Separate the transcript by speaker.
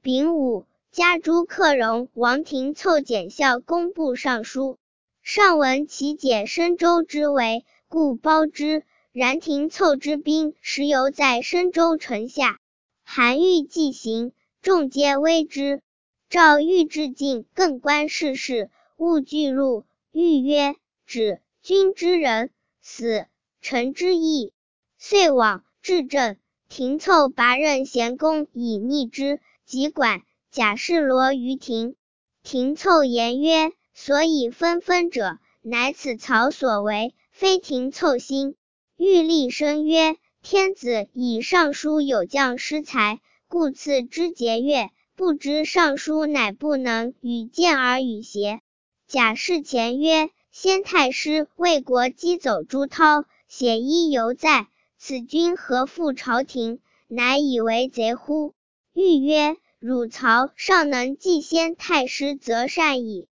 Speaker 1: 丙午，加诸克荣、王廷凑检校工部尚书。上闻其解深州之围，故褒之。然廷凑之兵时犹在深州城下，韩愈既行，众皆危之。赵欲至近，更观世事，勿惧入。愈曰：止，君之人，死，臣之义。遂往，至镇。廷凑拔任贤公以逆之，即管贾氏罗于庭。廷凑言曰：所以纷纷者，乃此曹所为，非廷凑心。欲立声曰：天子以尚书有将失才，故赐之节钺，不知尚书乃不能与谏而与邪？贾氏前曰：先太师为国击走朱涛，血衣犹在，此君何负朝廷，乃以为贼乎？欲曰：汝曹尚能继先太师，则善矣。